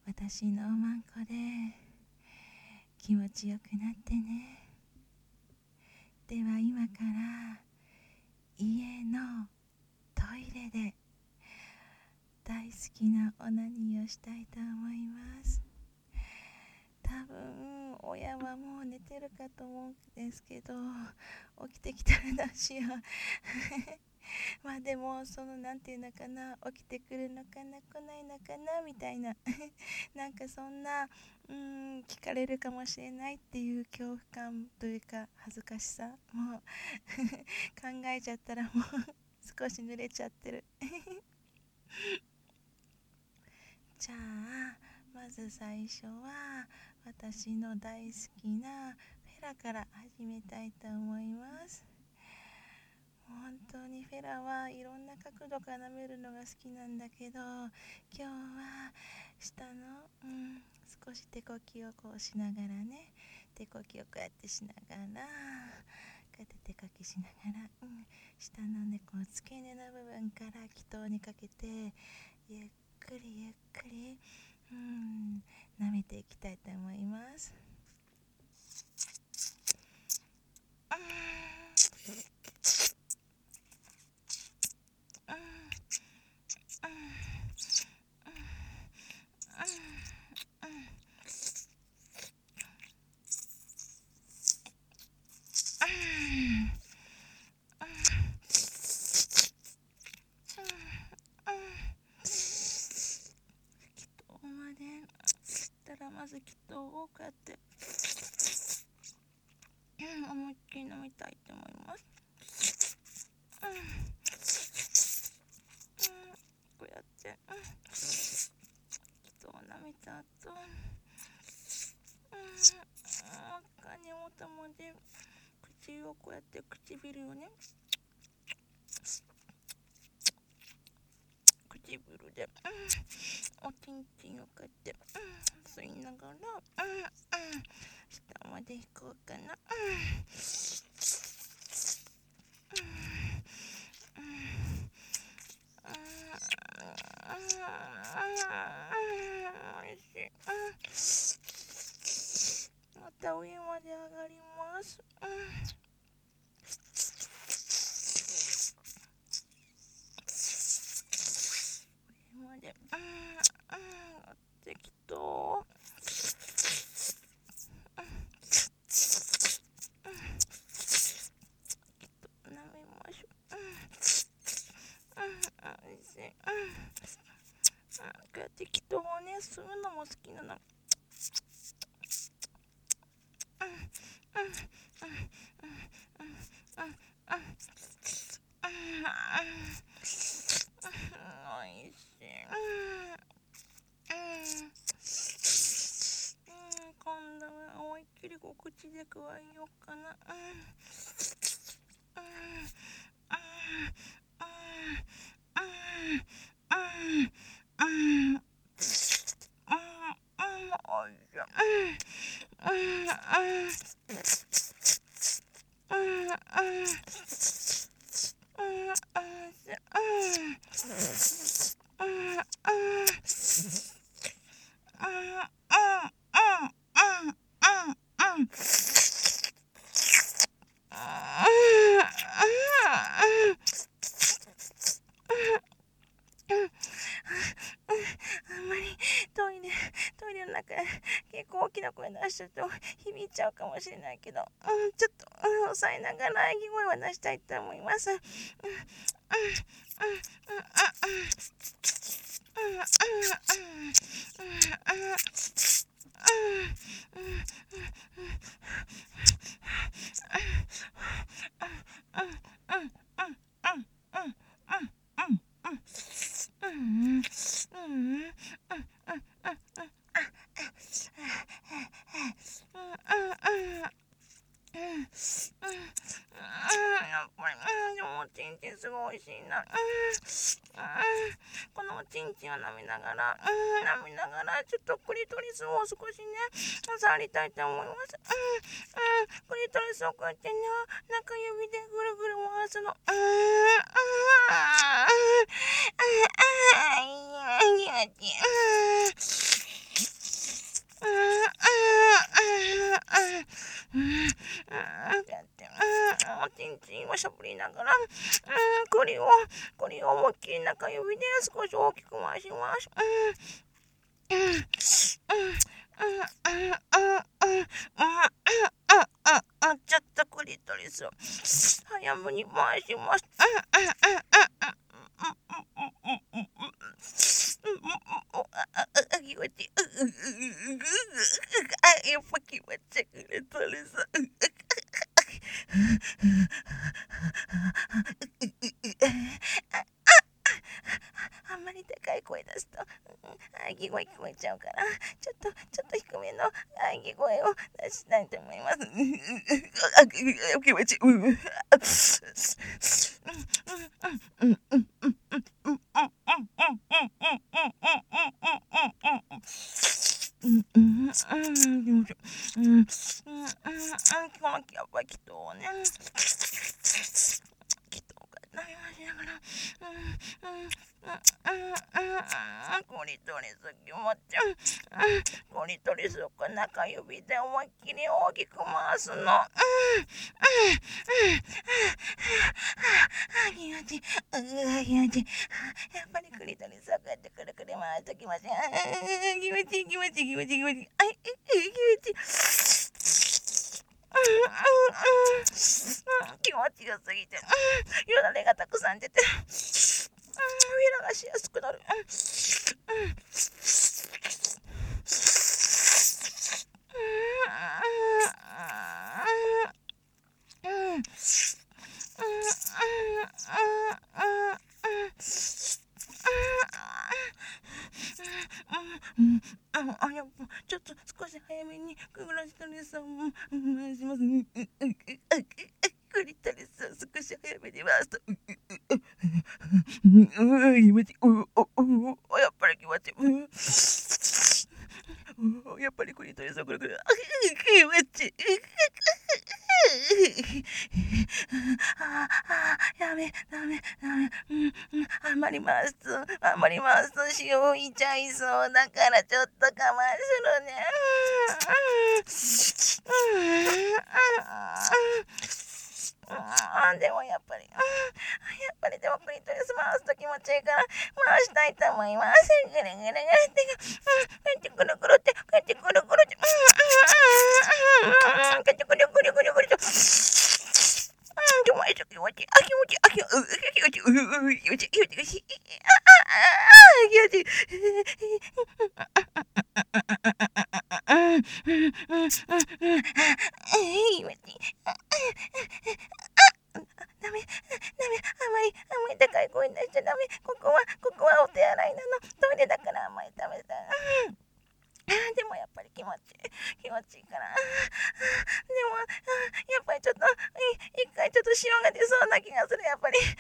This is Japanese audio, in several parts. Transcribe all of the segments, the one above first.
私のおまんこで気持ちよくなってね。では今から家のトイレで大好きなオナニーをしたいと思います。多分親はもう寝てるかと思うんですけど、起きてきたらどうしようまあでもなんていうのかな、起きてくるのかな来ないのかなみたいななんかそんな聞かれるかもしれないっていう恐怖感というか恥ずかしさもう考えちゃったらもう少し濡れちゃってるじゃあまず最初は私の大好きなフェラから始めたいと思います。本当にフェラはいろんな角度から舐めるのが好きなんだけど、今日は下の、少し手こきをこうしながらね、手こきをこうやってしながら、こうやって手こきしながら、下のねこう付け根の部分から気筒にかけてゆっくりゆっくり舐めていきたいと思います。まず気筒をこうやって思いっきり飲みたいと思います。こうやって気筒を舐めた後、他にもたまで口をこうやって唇をね唇でおちんちんをこうやって吸いながら下まで引こうかな。また上まで上がります。上まで適当舐めましょう。こうやって気筒をね吸うのも好きなの。おいしい。今度は思いっきりこう口でくわえようかな。トイレの中結構大きな声出してると響いちゃうかもしれないけど、ちょっと、抑えながら息声は出したいと思います。やっぱり、でもおちんちんすごい美味しいな。このおちんちんを舐めながら、ちょっとクリトリスを少しね、触りたいと思います。クリトリスをこうやってね、中指でぐるぐる回すの。 おちんちんをしゃぶりながら、栗を思いっきり中指で少し大きく回します。ちょっとクリトリスを早めに回します。気持ちいい。やっぱ気持ちいいクリトリス。あんまり高い声出すと喘ぎ声聞こえちゃうから、ちょっと低めの喘ぎ声を出したいと思います。気持ちいい。このやっぱり祈祷をね、祈祷がなりましながら、クリトリス気持ちいい。クリトリスを中指で思いっきり大きく回すの。気持ちいい。気持ちいい。やっぱりクリトリスをこうやってくるくる回すと気持ちいい。気持ちいい。気持ちいい。気持ちいい。気持ちいい。気持ちよすぎて、よだれがたくさん出て、フィラがしやすくなる。ちょっと少し早めにクリトリスを回します。クリトリスを少し早めに回すと気持ちいい。やっぱり気持ちいい。やっぱりクリトリスをくるくる気持ちいい。ダメ。あんまり回すと塩浮いちゃいそうだからちょっと我慢するね。でもやっぱりでもクリトリス回すと気持ちいいから回したいと思います。ぐるぐるぐるってくるくるってくるくるってくるくるとダメ。あまり高い声出しちゃダメ。ここはお手洗いなの。トイレだからあんまりダメだ。でもやっぱり気持ちいいから。でもやっぱりちょっと一回ちょっと塩が出そうな気がする。やっぱりお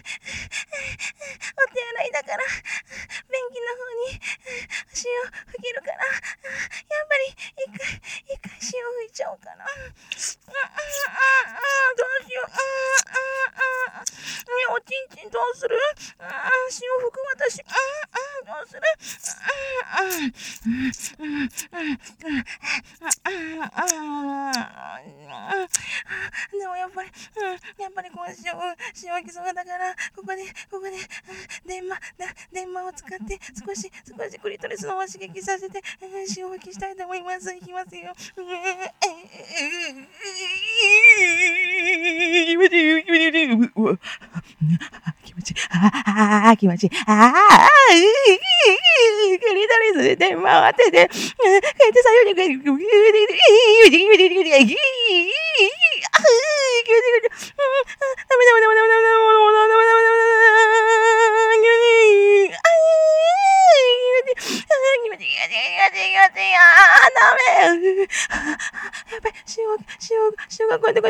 手洗いだから便器の方に塩吹けるから、やっぱり一回塩吹いちゃおうかな。どうしよう。おちんちんどうする？塩吹く私。どうする？でもやっぱりこう塩きそうだから、ここで電話を使って少しクリトリスの方を刺激させて塩吹きしたいと思います。いきますよ。気持ちいい。気持ちいい。クリトリスで電話を当てて、左右に塩がこうやって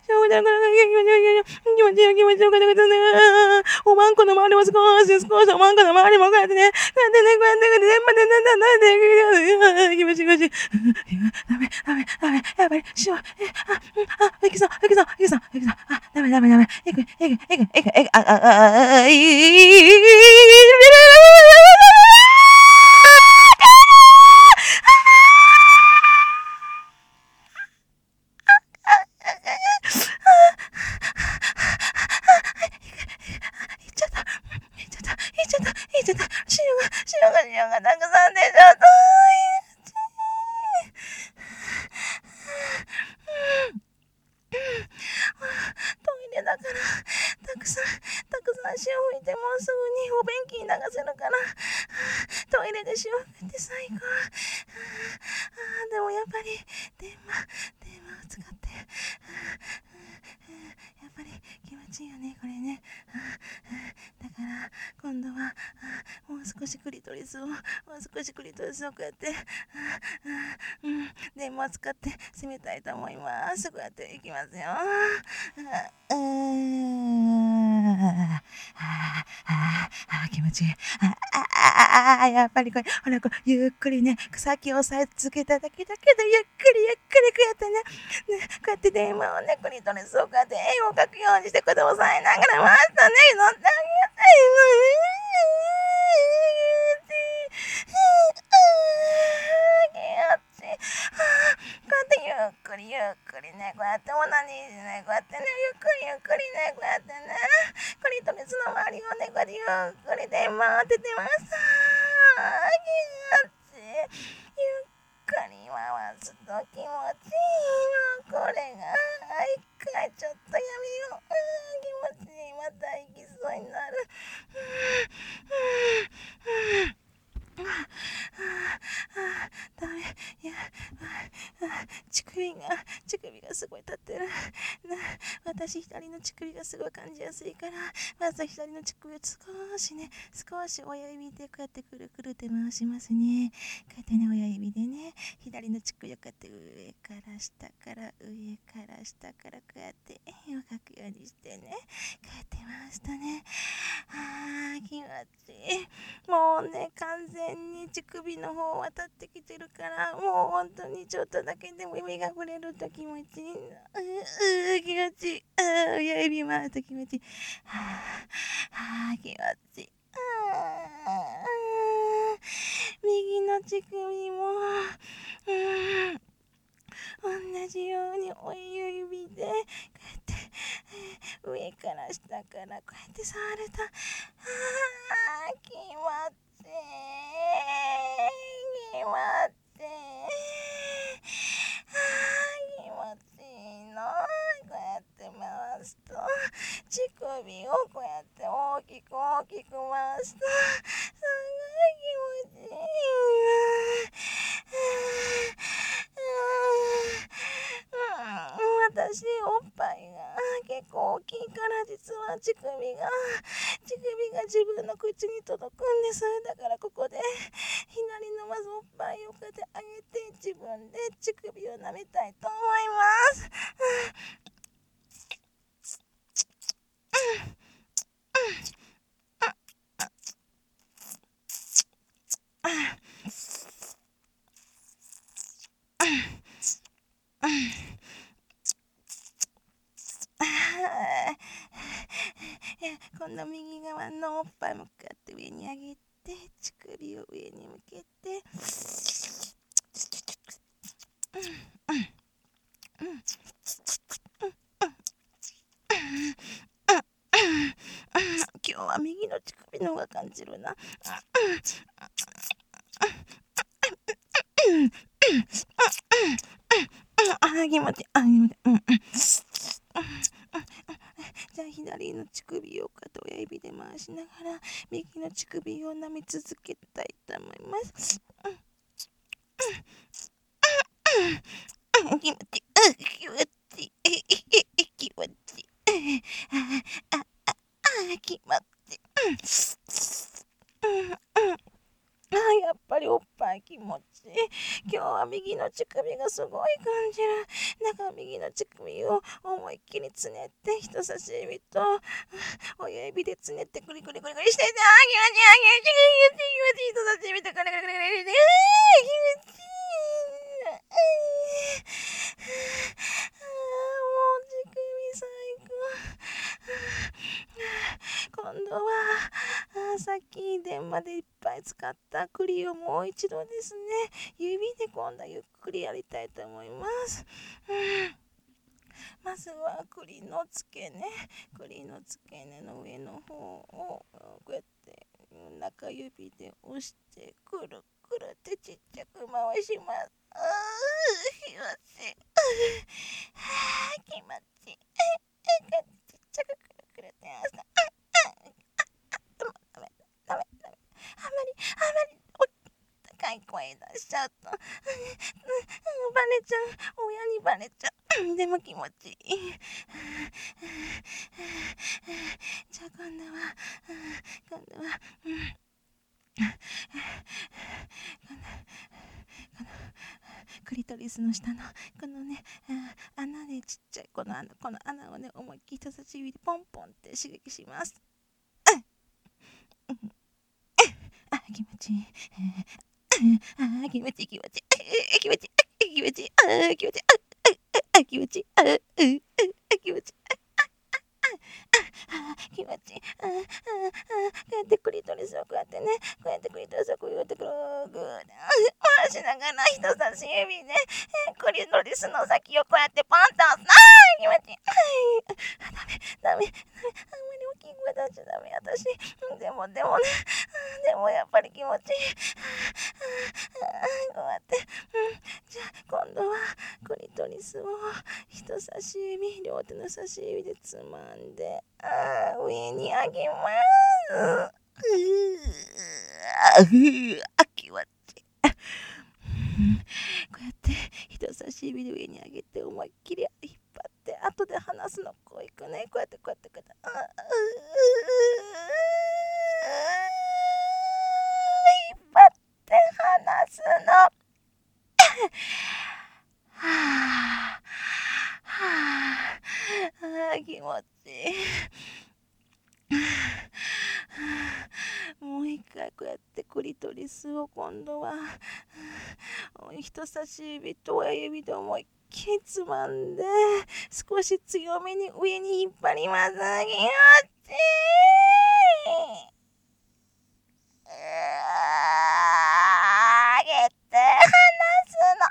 気持ちよかった。おまんこの周りも少しおまんこの周りもこうやってね、気持ちいい。ダメ。やっぱり塩、いきそう。ダメ。いく。 たくさんでしょ。トイレだからたくさん潮吹いてもうすぐにお便器に流せるからトイレで潮吹いて最高。でもやっぱり電話を使ってやっぱり気持ちいいよねこれね。だから今度はもう少しクリトリスをこうやって電話を使って攻めたいと思います。こうやっていきますよ。気持ちいい。やっぱりこれほらゆっくりね先を押さえつけただけだけどゆっくりこうやってねこうやって電話をねクリトリスをこうやって絵を描くようにしてこうやって押さえながら回したね乗ってあげたいゆっくりねこうやってオナニーねこうやってねゆっくりねこうやってねクリトリスの周りをねこうやってゆっくりで回っててます。ゆっくり回すと気持ちいいのこれが一回ちょっとやめよう。気持ちいい。また行きそうになる。ダメ。いや乳首がすごい立ってる。私左の乳首がすごい感じやすいからまず左の乳首を少し親指でこうやってくるくるって回しますね。こうやってね親指でね左の乳首をこうやって上から下からこうやって絵を描くようにしてねこうやって回すとね気持ちいい。もうね完全に乳首の方は立ってきてるからもう本当にちょっとだけでも指が触れると気持ちいい。気持ちいい。親指回ると気持ちいい。気持ちいい。右の乳首も同じように親指でこうやって上から下からこうやって触ると気持ちいい気持ちいいの。こうやって回すと乳首をこうやって大きく回すとすごい気持ちいい。私おっぱいが結構大きいから実は乳首が自分の口に届くんです。だからここで左のまずおっぱいをこうやって上げて自分で乳首を舐めたいと思います。今度右側のおっぱいもこうやって上に上げて乳首を上に向けて今日は右の乳首の方が感じるな。気持ちいい。じゃあ左の乳首を親指で回しながら右の乳首を舐め続けたいと思います。気持ちいい。気持ちいい。気持ちいい。気持ちいい。やっぱりおっぱい気持ちいい。今日は右の乳首がすごい感じる。だから右の乳首を思いっきりつねって人差し指と親指でつねってクリクリして気持ちいい人差し指とクリクリして気持ちいい。もう乳首最高。今度はさっき電話でいっぱい使った栗をもう一度ですね指で今度はゆっくりやりたいと思います。まずは栗の付け根の上の方をこうやって中指で押してくるくるってちっちゃく回します。気持ちいい。気持ちいい。ちっちゃくくるくるってやつ。ダメ。あんまり高い声出しちゃうとバレちゃう。親にバレちゃう。でも気持ちいい。じゃあ今度はクリトリスの下のこのね、穴でちっちゃいこの穴をね、思いっきり人差し指でポンポンって刺激します。気持ちいい。気持ちいい。気持ちいい。気持ちいい。気持ちいい。気持ちいい。気持ちいい。気持ちいい。こうやってクリトリスをこうやってね、こうやってクリトリスをこうやってグー回しながら人差し指でクリトリスの先をこうやってポンと押す。気持ちいい。ダメ。あんまり大きい声出しちゃダメ。私。でもやっぱり気持ちいい。こうやって。じゃあ今度はクリトリスを人差し指、両手の差し指でつまんで上に上げます。気持ちいい。こうやって人差し指で上に上げて思いっきり引っ張って後で離すのこういくね。こうやって引っ張って離すの。気持ちいい。もう一回こうやってクリトリスを今度は人差し指と親指で思いっきりつまんで少し強めに上に引っ張ります。気持ちいい。上げて離すの。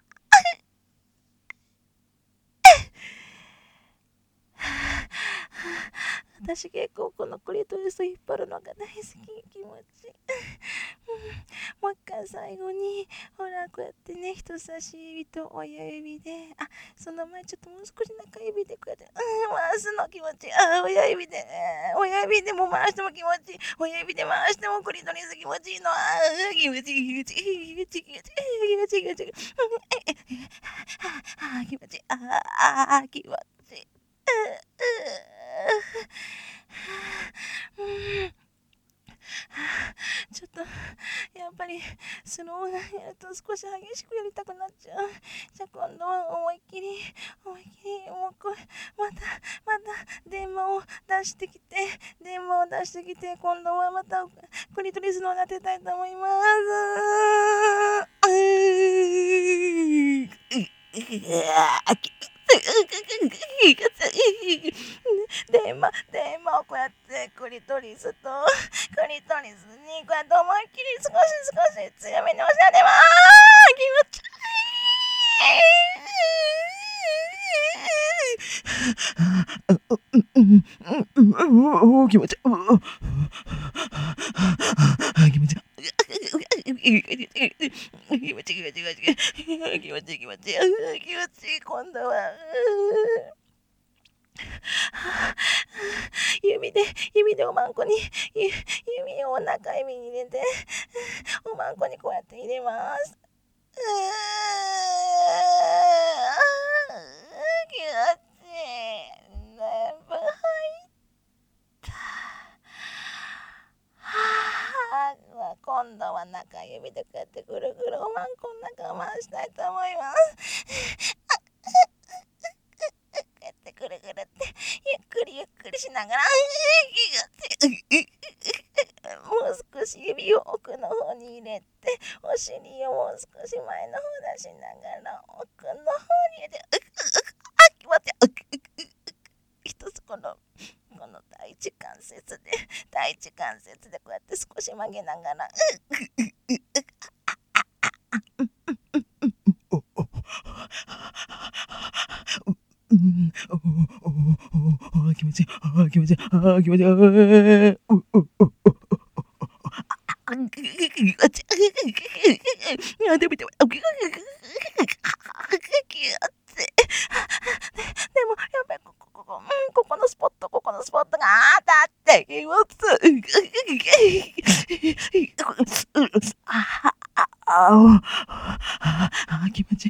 私結構このクリトリスを引っ張るのが大好き。気持ちいい。もう一回最後にほらこうやってね人差し指と親指でその前ちょっともう少し中指でこうやって回すの。気持ちいい。親指でも回しても気持ちいい。親指で回してもクリトリス気持ちいいの。気持ちいい。気持ちいい。気持ちいい。気持ちいい。気持ちいい。気持ちいい。ちょっとやっぱりスローがやると少し激しくやりたくなっちゃう。じゃあ今度は思いっきりもうこれまた電話を出してきて今度はまたクリトリスのを当てたいと思います。電話をこうやってクリトリスにこうやって思いっきり少し強めに押し当てます。気持ちいい。気持ちいい。気持ちいい。今度は指でおまんこに指を中指に入れておまんこにこうやって入れます。気持ちいい。全部入った今度は中指でこうやってぐるぐるおまんこの中を回したいと思います。ぐるぐるってゆっくりしながらもう少し指を奥の方に入れてお尻をもう少し前の方出しながら奥の方に入れて一つこの第一関節でこうやって少し曲げながら気持ちいい。気持ちいい。 でも、でも、やっぱりここのスポットがあったって気持ち気持ちいい。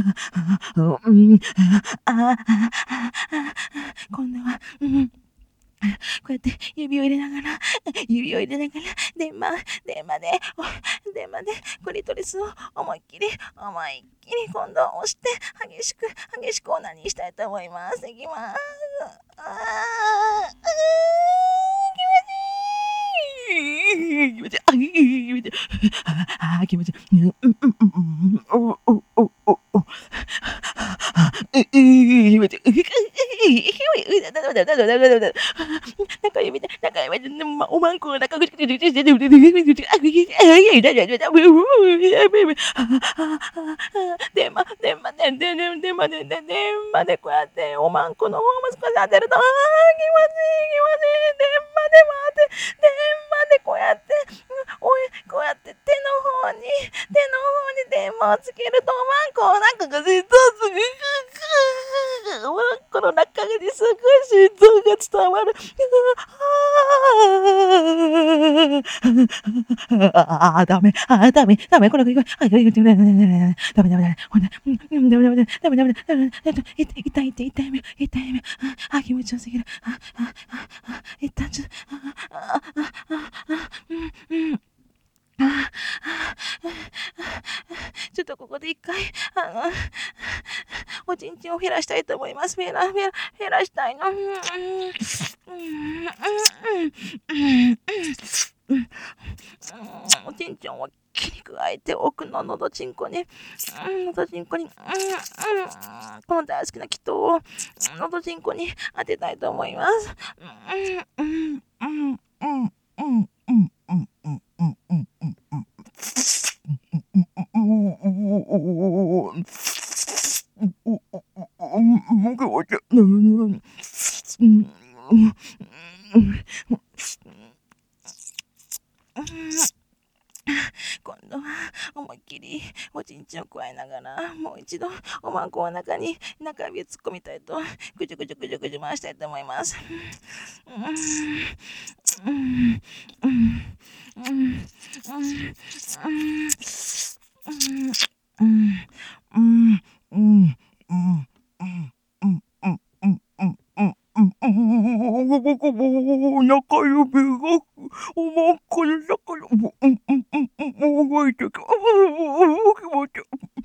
今度は、こうやって指を入れながら、電話でクリトリスを思いっきり今度は押して激しくオナニーしたいと思います。いきます。気持ちいい。気持ちいい。おまんこが中口でこうやっておまんこの方も少し当てると気持ちいい。電話でこうやって手の方に電話をつけるとおまんこの中がおまんこの中にすごい心臓が伝わる。ダメ。これ、ダメ。痛い目。気持ちよすぎる。一旦ちょっと、ちょっとここで一回、おちんちんを減らしたいと思います。減らしたいの。おちんちんを切り加えて奥ののどちんこに、この大好きな祈祷をのどちんこに当てたいと思います。今度は思いっきりおちんちんを加えながらもう一度おまんこの中に中指を突っ込みたいとぐじゅ回したいと思います。中指がおまんこの中に動いて気持ち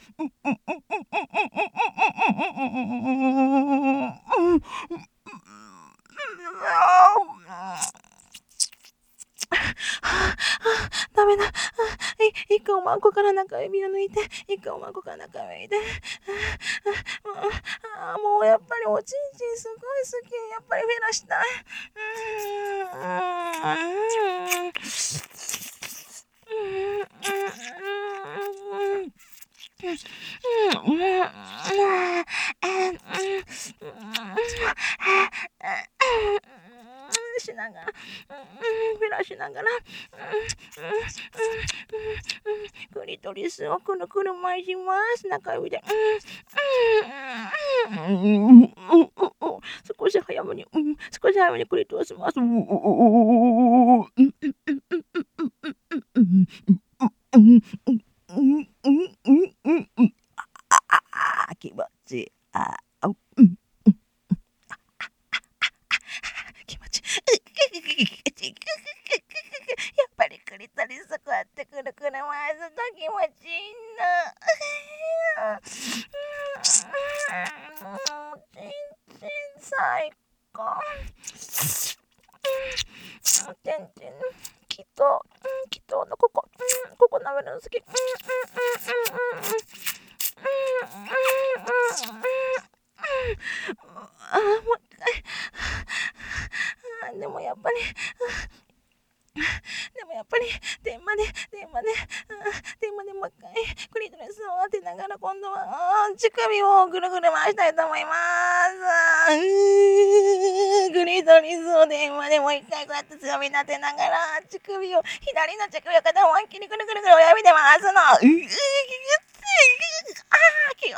ダメだ。一回おまんこから中指を抜いて、もうやっぱりおちんちんすごい好き。やっぱり減らしたい。しながら、フェラしながら、クリトリスをくるくる回します。中指で。少し早めにクリトリス回す。気持ちいい。気持ちいい。やっぱりクリトリスこうやってくるくる回すと気持ちいいな。ちん最高。祈祷のここ舐めるの好き。もう一回。でもやっぱり電話でもう一回クリトリスを当てながら今度は乳首をぐるぐる回したいと思います。 クリトリスを電話でもう一回こうやって強め立てながら左の乳首を肩を思いっきりくるくるくる親指で回すの。気持ち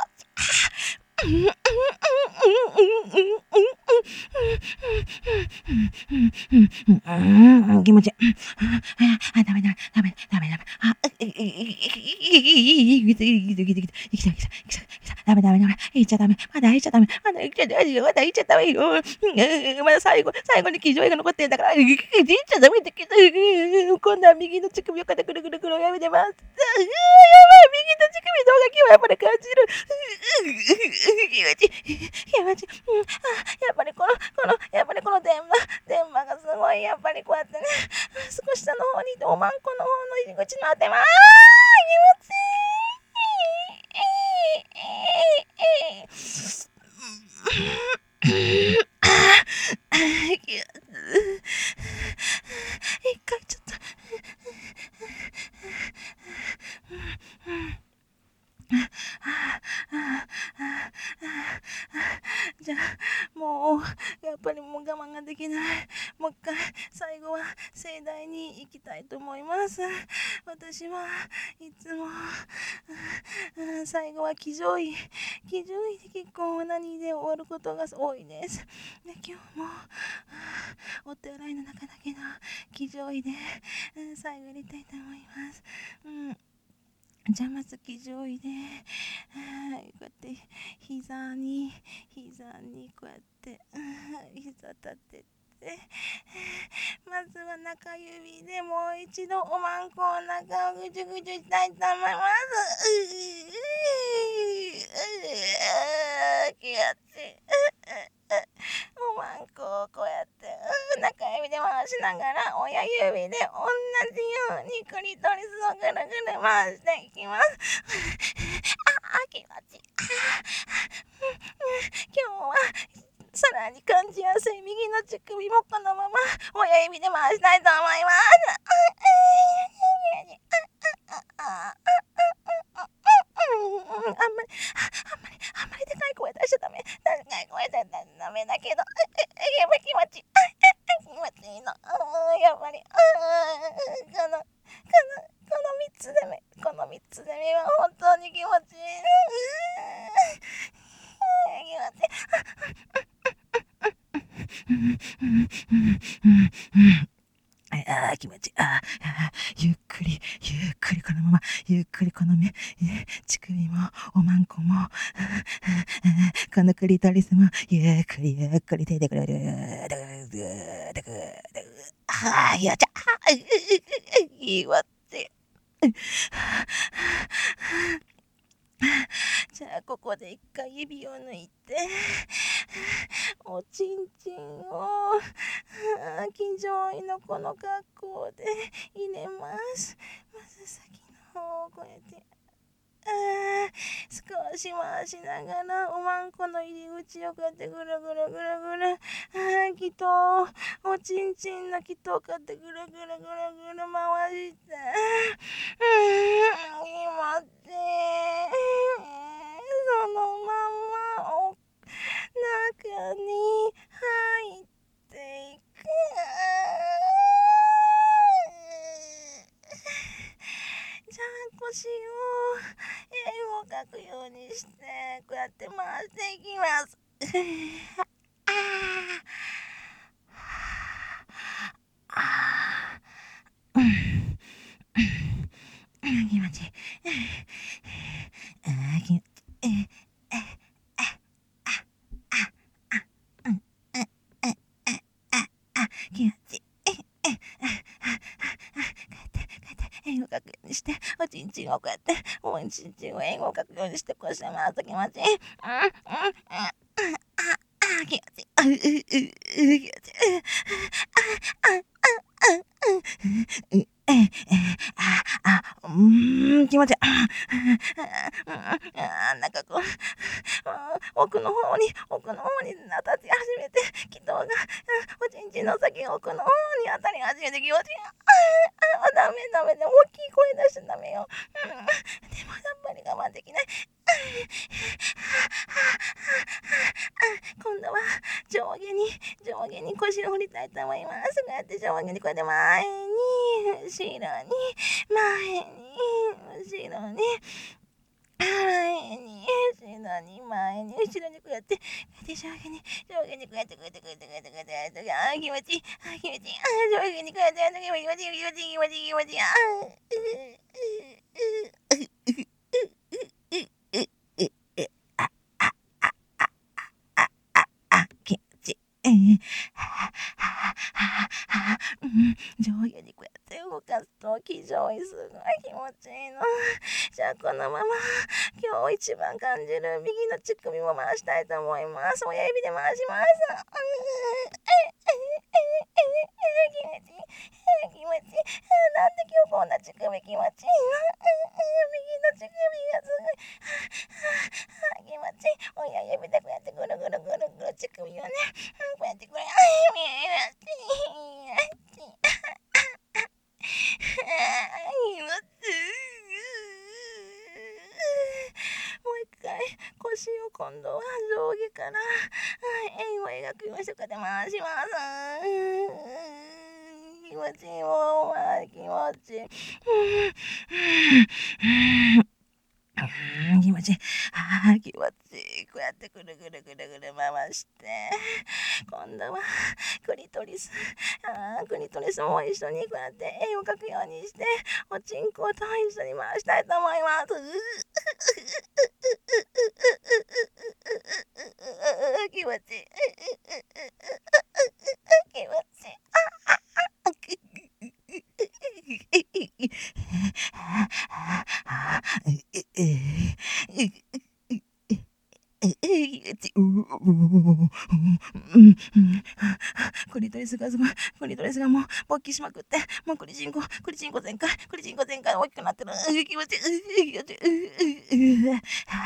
気持ちダメ言っちゃダメまだ言っちゃダメよまだ最後に騎乗位が残ってんだから言っちゃダメだけど今度は右の乳首を肩くるくるくる親指で回す。やばい右の乳首の方が今日はやっぱり感じる。やっぱりこの電話がすごいやっぱりこうやってね少し下の方にいておまんこの方の入り口の当て気持ちいい一回ちょっとじゃあもうやっぱりもう我慢ができない。もう一回最後は盛大に行きたいと思います。私はいつも最後は騎乗位で結構オナニーで終わることが多いです。で今日もお手洗いの中だけど騎乗位で最後やりたいと思います。じゃあまず騎乗位でこうやって膝にこうやって膝立ててまずは中指でもう一度おまんこの中をぐちゅぐちゅしたいと思います。気持ちいいおまんこをこうやって中指で回しながら親指で同じようにクリトリスをぐるぐる回していきます。気持ちいい。今日はさらに感じやすい右の乳首もこのまま親指で回したいと思います。あんまりでかい声出しちゃダメ。でかい声出しちゃダメだけど、やっぱ気持ちいい。気持ちいいの。やっぱり、この3つで目。この3つで目は本当に気持ちいい。気持ちいい。ゆっくりこのままゆっくりこの乳首もおまんこもこのクリトリスもゆっくり手でくれる。やっちゃいいわってじゃあここで一回指を抜いておちんちんを騎乗位のこの格好で入れます。まず先の方をこうやって少し回しながらおまんこの入り口をこうやってぐるぐる気筒おちんちんの気筒をこうやってぐるぐる回して今ってそのままお中に入っていく。じゃあ腰を円を描くようにしてこうやって回していきます。気持ちいい。円を描くようにしておちんちんをこうやっておちんちんを円を描くようにしてこうして回すと気持ちいい。気持ちいい。気持ちいい。なんかこう奥の方に当たり始めて気筒がおちんちんの先が奥の方に当たり始めて気持ちいい。ダメで大きい声出しちゃダメよ。でもやっぱり我慢できない。今度は上下にたいと思います。こうやって上下にこうやって前に後ろに前に後ろに前に後ろに前に後ろにこうやって上下にこうやってこうやってこうやってこうやってこうやってあー気持ちいいあー気持ちいいあー上下にこうやってやると気持ちいい気持ちいい気持ちいい気持ちいいあ気持ちいい上下にこうやって動かすと非常にすごい気持ちいいの。じゃあこのまま今日一番感じる右の乳首も回したいと思います。親指で回します。気持ちいい気持ちいい。なんで今日こんな乳首気持ちいいの。右の乳首がすごい気持ちいい。親指でこうやってぐるぐるぐるぐる乳首をねこうやってこれもう一回腰を今度は上下から円を描くようにしてこうやって回します。気持ちいいもう気持ちいい。気持ちいい。気持ちいい。こうやってぐるぐるぐるぐる回して今度はクリトリスも一緒にこうやって円を描くようにしておちんこと一緒に回したいと思います。気持ちいい気持ちいいクリトリスがすごいクリトリスがもう勃起しまくってもうクリチンコ全開大きくなってる。気持ちいい気持ちいい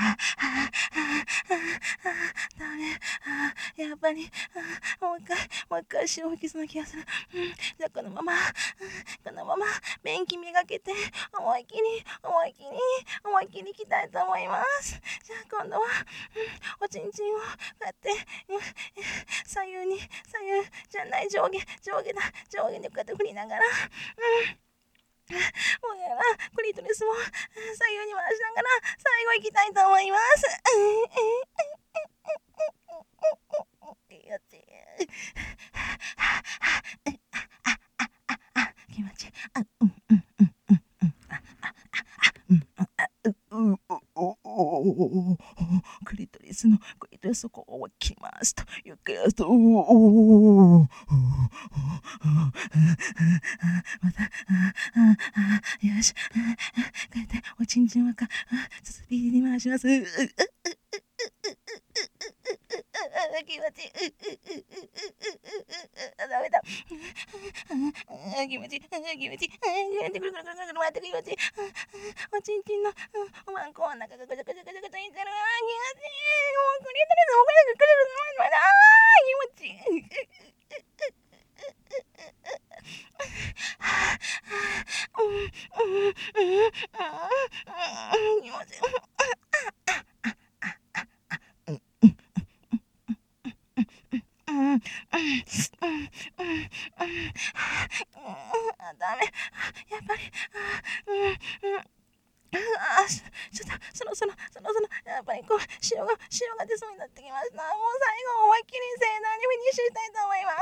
ダメやっぱりもう一回潮吹きそうな気がする。じゃあこのまま便器磨けて思い切りいきたいと思います。じゃあ今度はおちんちんをこうやって左右じゃない上下にこうやって振りながらもうやなクリトリスも左右に回しながら最後いきたいと思います。気持ちいい。クリトリスそこを切りますというけどまたよしこうやっておちんちんはスピーディーに回します。気持ちいい。ダメだ。気持ちいい。ぐるぐる回って気持ちいい。おちんちんのおまんこの中がぐちゃぐちゃいってる。気持ちいい。もうクリトリスも気持ちいい。気持ちいい。ダメやっぱりちょっとそろそろやっぱりこう潮が出そうになってきました。もう最後思いっきり盛大にフィニッシュしたいと思います。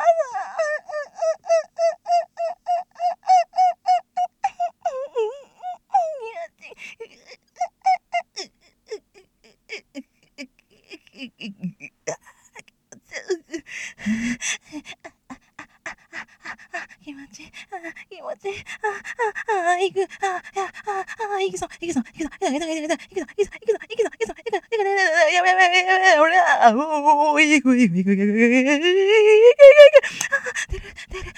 気持ちいい。行く。行くぞ。やばい。俺は、行く。出る。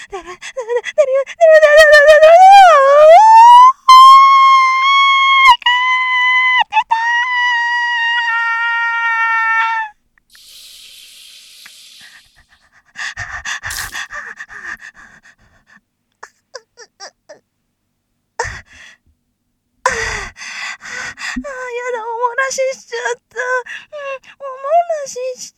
やだ、おもらししちゃった。おもらしし